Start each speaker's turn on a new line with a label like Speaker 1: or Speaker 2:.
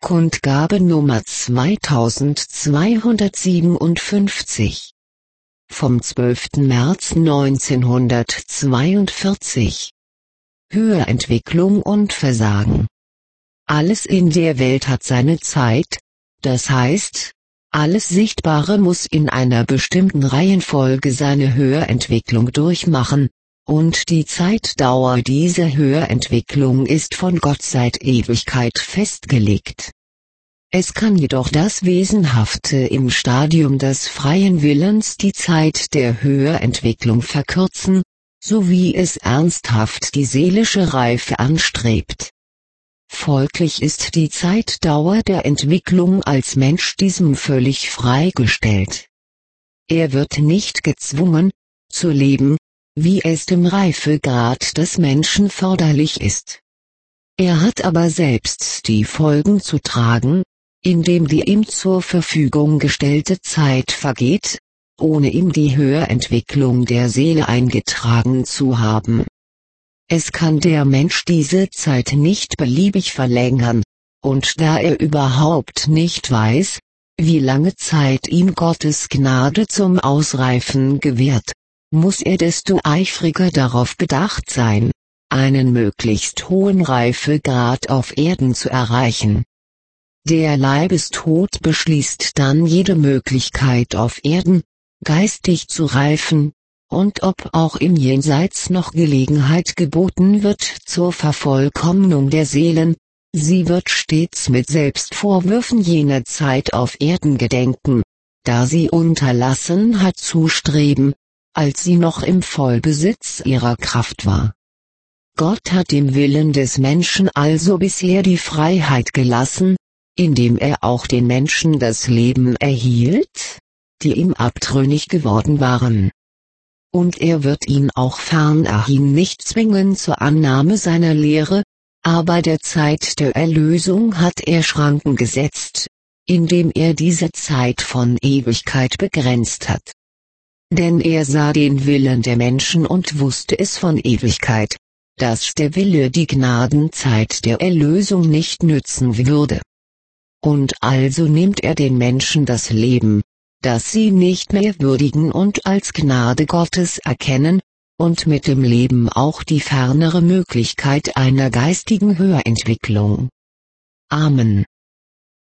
Speaker 1: Kundgabe Nummer 2257. Vom 12. März 1942. Höherentwicklung und Versagen. Alles in der Welt hat seine Zeit, das heißt, alles Sichtbare muss in einer bestimmten Reihenfolge seine Höherentwicklung durchmachen, und die Zeitdauer dieser Höherentwicklung ist von Gott seit Ewigkeit festgelegt. Es kann jedoch das Wesenhafte im Stadium des freien Willens die Zeit der Höherentwicklung verkürzen, so wie es ernsthaft die seelische Reife anstrebt. Folglich ist die Zeitdauer der Entwicklung als Mensch diesem völlig freigestellt. Er wird nicht gezwungen, zu leben, wie es dem Reifegrad des Menschen förderlich ist. Er hat aber selbst die Folgen zu tragen, indem die ihm zur Verfügung gestellte Zeit vergeht, ohne ihm die Höherentwicklung der Seele eingetragen zu haben. Es kann der Mensch diese Zeit nicht beliebig verlängern, und da er überhaupt nicht weiß, wie lange Zeit ihm Gottes Gnade zum Ausreifen gewährt, muss er desto eifriger darauf bedacht sein, einen möglichst hohen Reifegrad auf Erden zu erreichen. Der Leibestod beschließt dann jede Möglichkeit auf Erden, geistig zu reifen, und ob auch im Jenseits noch Gelegenheit geboten wird zur Vervollkommnung der Seelen, sie wird stets mit Selbstvorwürfen jener Zeit auf Erden gedenken, da sie unterlassen hat zu streben, als sie noch im Vollbesitz ihrer Kraft war. Gott hat dem Willen des Menschen also bisher die Freiheit gelassen, indem er auch den Menschen das Leben erhielt, die ihm abtrünnig geworden waren. Und er wird ihn auch fernerhin nicht zwingen zur Annahme seiner Lehre, aber der Zeit der Erlösung hat er Schranken gesetzt, indem er diese Zeit von Ewigkeit begrenzt hat. Denn er sah den Willen der Menschen und wusste es von Ewigkeit, dass der Wille die Gnadenzeit der Erlösung nicht nützen würde. Und also nimmt er den Menschen das Leben, das sie nicht mehr würdigen und als Gnade Gottes erkennen, und mit dem Leben auch die fernere Möglichkeit einer geistigen Höherentwicklung. Amen.